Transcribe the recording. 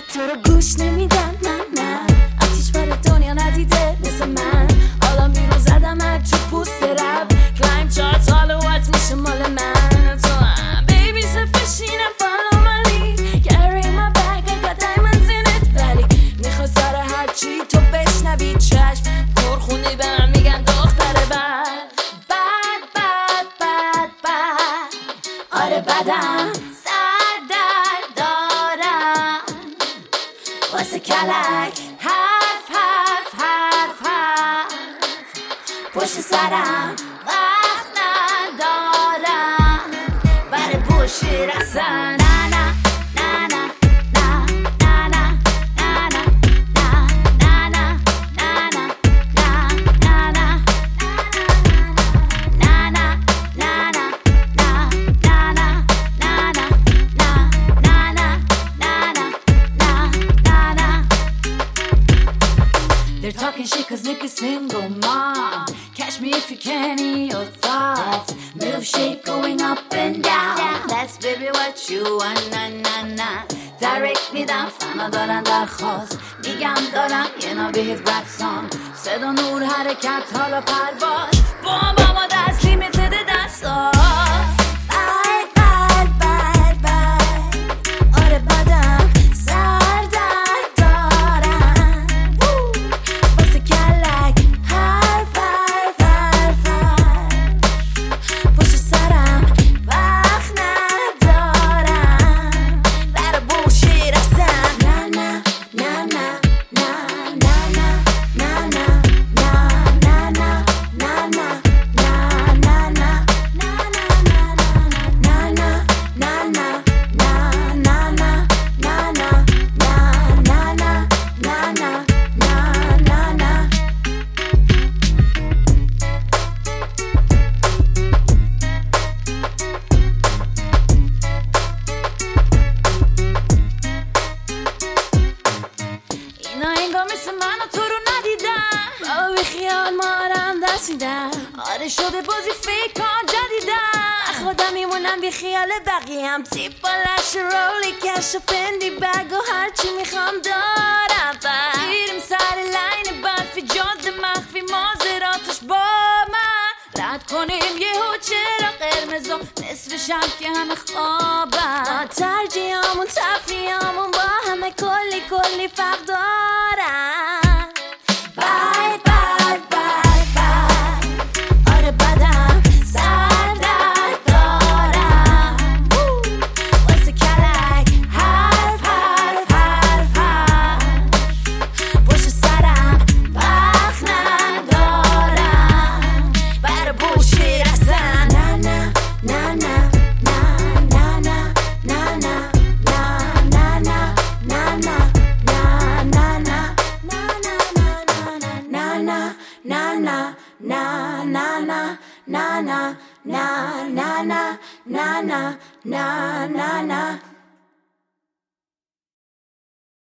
تو رو گوش نمیدم من آتیش بار دنیا ندیده مثل من حالا بیرون زدم تو پوست رب کلایم چارت حالا وات میشه مال من تو هم بیبی سفشینم follow my lead carry my bag I got diamonds in it ولی میخوا سر هرچی تو بشنوی چشم پرخونی به من میگن دختر بد آره بدم سر در دارم واسه کلک حرف پشت سرم وقت ندارم برای بوشی رسن نه نه نه نه They're talking shit cause niggas single mom Catch me if you can in your thoughts Middle shape going up and down That's baby what you want na na na Direct میدم فنا دارن درخواست میگم دارم یه نابهت رپ سانگ صدا نور حرکت حالا پرواز بابا دست لیمیتد دستا آره شده بازی فیک ها جدیدن خودم میمونم بی خیال بقیهم تیپ بالش رولی کش و پندی بگ و هرچی میخوام دارم میریم سر لین برفی جاده مخفی مازراتش با من رد کنیم یه چرا قرمز و نصف شب که همه خوابم ما ترجیحامون تفریحامون با همه کلی فرق دارم بای na na na na na na na na na na